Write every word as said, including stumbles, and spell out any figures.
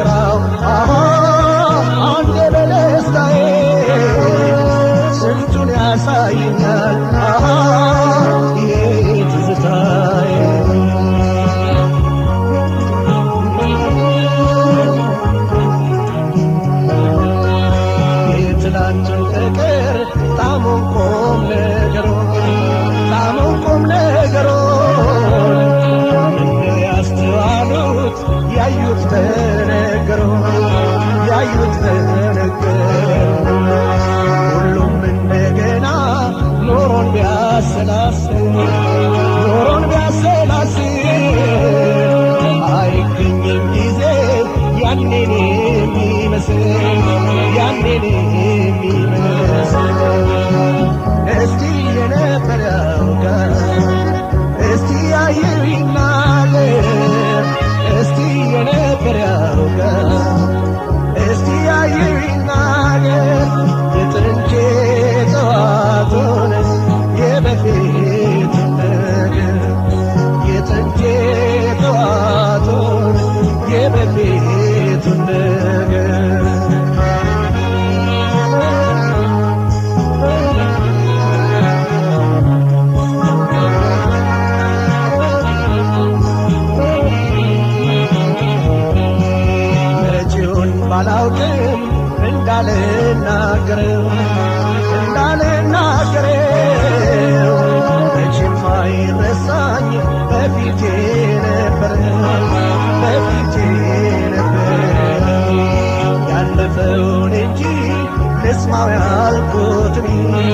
ስራው አንተ በደስታዬ ስንቱን ያሳየኛል ይሄ ትዝታዬ የትላንቱን ፍቅር ጣሙን ቁም ነገሩን ጣሙን ቁም ነገሩን ያስተዋሉት ያዩት ተነገሩ ያዩት ተነገሩ ሁሉም እንደገና ኖሮን ቢያሰላስል ኖሮን ቢያሰላስል አይገኝም ጊዜ ያኔን የሚመስል ያኔን የሚመስል እስቲ የነበር ያውጋ እስቲ ያየው ይናገር እስቲ የነበር ያውጋ እስቲ ያየው ይናገር የጥንቴ ጠዋቱን የበፊቱን ነገር የጥንቴ ጠዋቱን የበፊቱን ነገር ባላውቅም እንዳልናገረው እንዳልናገረው መቼም አይረሳኝ በፊቴ ነበር በፊቴ ነበር ያለፈውን እንጂ ልስማው ያልኩትን